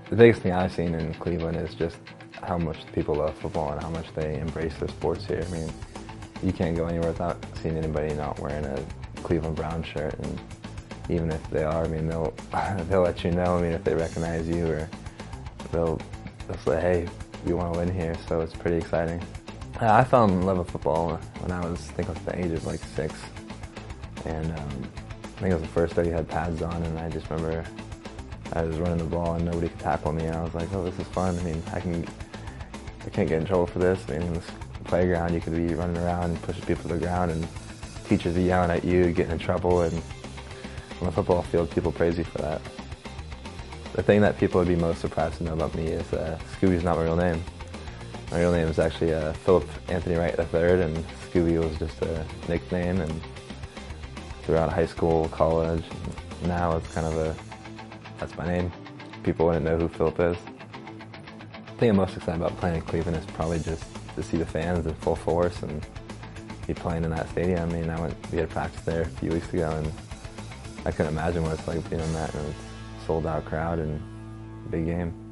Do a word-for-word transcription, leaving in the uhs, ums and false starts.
The biggest thing I've seen in Cleveland is just how much people love football and how much they embrace their sports here. I mean, you can't go anywhere without seeing anybody not wearing a Cleveland Brown shirt, and even if they are, I mean, they'll they'll let you know. I mean, if they recognize you, or they'll they'll say, "Hey, we want to win here," so it's pretty exciting. Uh, I fell in love with football when I was, I think I was the age of like six, and um, I think it was the first day you had pads on, and I just remember I was running the ball and nobody could tackle me, and I was like, "Oh, this is fun." I mean, I can, I can't get in trouble for this. I mean, in this playground, you could be running around and pushing people to the ground, and teachers are yelling at you, getting in trouble, and on the football field, people praise you for that. The thing that people would be most surprised to know about me is uh, Scooby's not my real name. My real name is actually uh, Philip Anthony Wright the third, and Scooby was just a nickname, and throughout high school, college, now it's kind of a, that's my name. People wouldn't know who Philip is. The thing I'm most excited about playing in Cleveland is probably just to see the fans in full force and be playing in that stadium. I mean, I went, we had practice there a few weeks ago, and I couldn't imagine what it's like being in that, and it's a sold out crowd and big game.